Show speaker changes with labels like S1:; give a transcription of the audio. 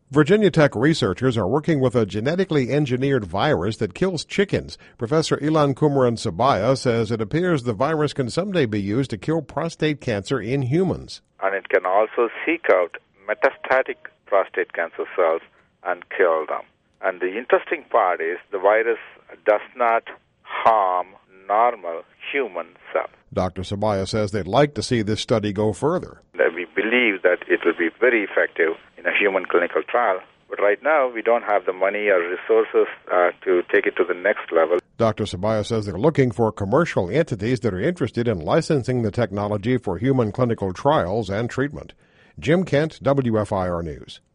S1: Virginia Tech researchers are working with a genetically engineered virus that kills chickens. Professor Ilan Kumaran Sabaya says it appears the virus can someday be used to kill prostate cancer in humans.
S2: And it can also seek out metastatic prostate cancer cells and kill them. And the interesting part is the virus does not harm normal human cells.
S1: Dr. Sabaya says they'd like to see this study go further.
S2: We believe that it will be very effective in a human clinical trial. But right now, we don't have the money or resources to take it to the next level.
S1: Dr. Sabaya says they're looking for commercial entities that are interested in licensing the technology for human clinical trials and treatment. Jim Kent, WFIR News.